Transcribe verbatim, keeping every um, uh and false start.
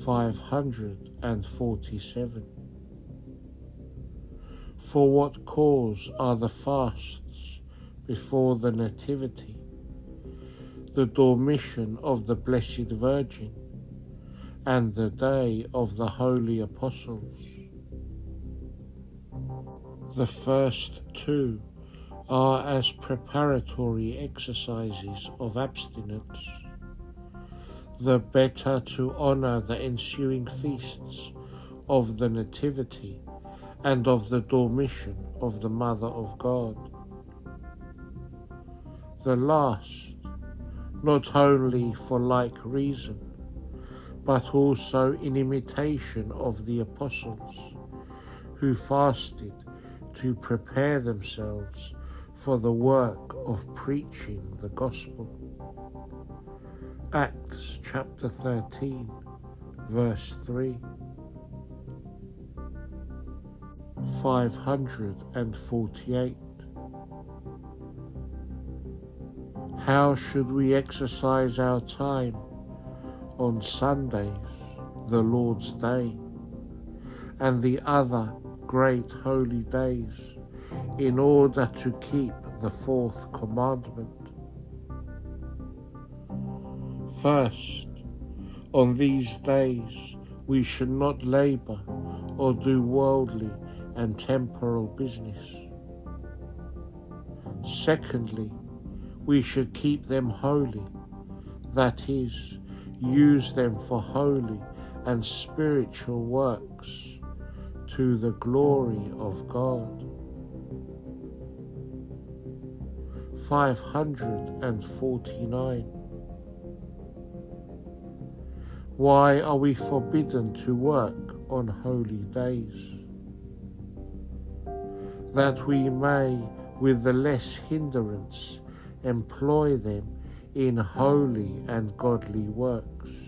five hundred forty-seven. For what cause are the fasts before the Nativity, the Dormition of the Blessed Virgin, and the Day of the Holy Apostles? The first two are as preparatory exercises of abstinence, the better to honour the ensuing feasts of the Nativity and of the Dormition of the Mother of God. The last, not only for like reason, but also in imitation of the Apostles, who fasted to prepare themselves for the work of preaching the Gospel. Acts chapter thirteen, verse three. five hundred forty-eight. How should we exercise our time on Sundays, the Lord's Day, and the other great holy days, in order to keep the fourth commandment? First, on these days we should not labour or do worldly and temporal business. Secondly, we should keep them holy, that is, use them for holy and spiritual works to the glory of God. five hundred forty-nine. Why are we forbidden to work on holy days? That we may, with the less hindrance, employ them in holy and godly works.